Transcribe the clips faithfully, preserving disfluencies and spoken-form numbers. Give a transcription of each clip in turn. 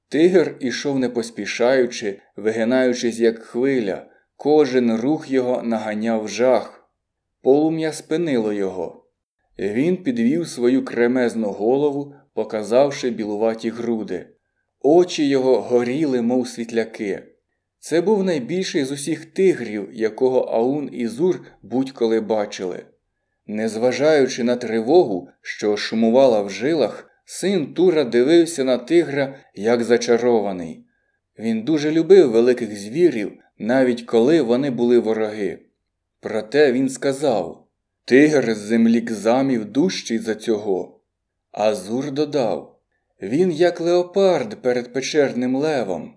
Тигр ішов не поспішаючи, вигинаючись як хвиля, кожен рух його наганяв жах. Полум'я спинило його. Він підвів свою кремезну голову, показавши білуваті груди. Очі його горіли, мов світляки. Це був найбільший з усіх тигрів, якого Аун і Зур будь-коли бачили. Незважаючи на тривогу, що шумувала в жилах, син Тура дивився на тигра, як зачарований. Він дуже любив великих звірів, навіть коли вони були вороги. Проте він сказав: «Тигр з землі Кзамів дужчий за цього». А Зур додав: «Він як леопард перед печерним левом».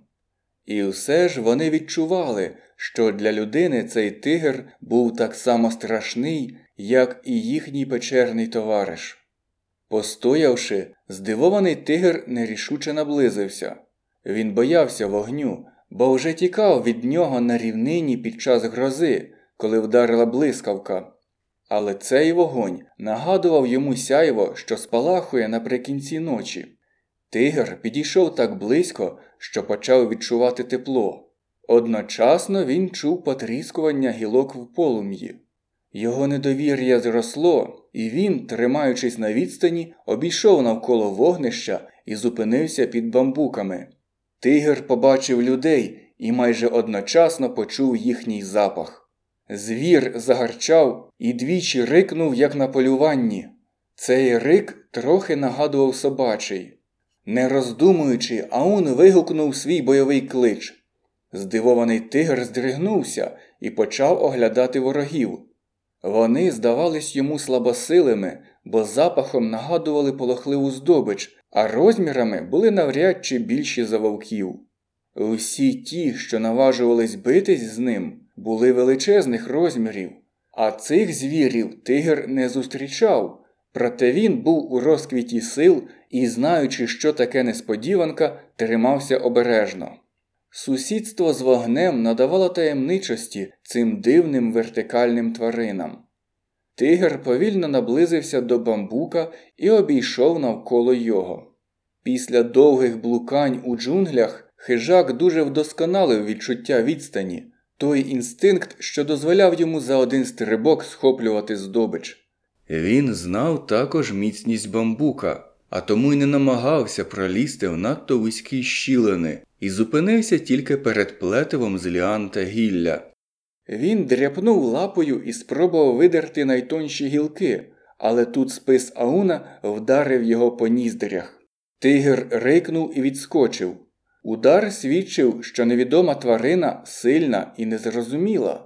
І все ж вони відчували, що для людини цей тигр був так само страшний, як і їхній печерний товариш. Постоявши, здивований тигр нерішуче наблизився. Він боявся вогню, бо вже тікав від нього на рівнині під час грози, коли вдарила блискавка. Але цей вогонь нагадував йому сяйво, що спалахує наприкінці ночі. Тигр підійшов так близько, що почав відчувати тепло. Одночасно він чув потріскування гілок в полум'ї. Його недовір'я зросло, і він, тримаючись на відстані, обійшов навколо вогнища і зупинився під бамбуками. Тигр побачив людей і майже одночасно почув їхній запах. Звір загарчав і двічі рикнув, як на полюванні. Цей рик трохи нагадував собачий. Не роздумуючи, Аун вигукнув свій бойовий клич. Здивований тигр здригнувся і почав оглядати ворогів. Вони здавались йому слабосилими, бо запахом нагадували полохливу здобич, а розмірами були навряд чи більші за вовків. Усі ті, що наважувались битись з ним, були величезних розмірів, а цих звірів тигр не зустрічав, проте він був у розквіті сил і, знаючи, що таке несподіванка, тримався обережно. Сусідство з вогнем надавало таємничості цим дивним вертикальним тваринам. Тигр повільно наблизився до бамбука і обійшов навколо його. Після довгих блукань у джунглях хижак дуже вдосконалив відчуття відстані, той інстинкт, що дозволяв йому за один стрибок схоплювати здобич. Він знав також міцність бамбука, а тому й не намагався пролізти в надто вузькі щілини і зупинився тільки перед плетивом з ліан та гілля. Він дряпнув лапою і спробував видерти найтонші гілки, але тут спис Ауна вдарив його по ніздрях. Тигр рикнув і відскочив. Удар свідчив, що невідома тварина сильна і незрозуміла.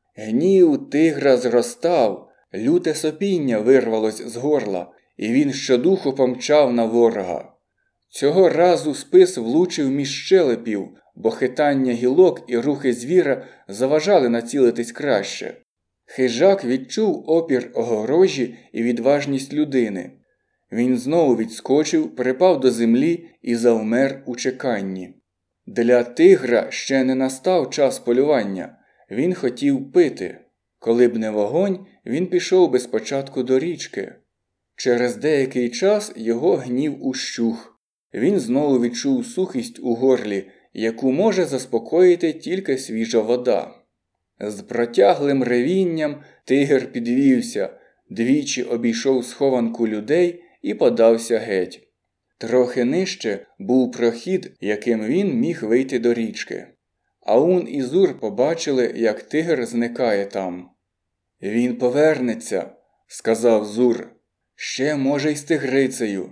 Гнів тигра зростав, люте сопіння вирвалось з горла, і він щодуху помчав на ворога. Цього разу спис влучив між щелепів, бо хитання гілок і рухи звіра заважали націлитись краще. Хижак відчув опір огорожі і відважність людини. Він знову відскочив, припав до землі і завмер у чеканні. Для тигра ще не настав час полювання. Він хотів пити. Коли б не вогонь, він пішов би спочатку до річки. Через деякий час його гнів ущух. Він знову відчув сухість у горлі, яку може заспокоїти тільки свіжа вода. З протяглим ревінням тигр підвівся, двічі обійшов схованку людей і подався геть. Трохи нижче був прохід, яким він міг вийти до річки. Аун і Зур побачили, як тигр зникає там. «Він повернеться», – сказав Зур. «Ще, може, й з тигрицею».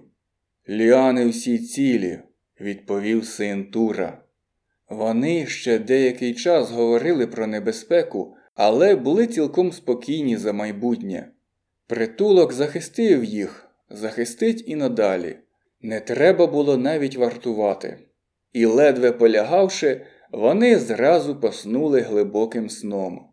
«Ліани всі цілі», – відповів син Тура. Вони ще деякий час говорили про небезпеку, але були цілком спокійні за майбутнє. Притулок захистив їх, захистить і надалі. Не треба було навіть вартувати. І ледве полягавши, вони зразу поснули глибоким сном.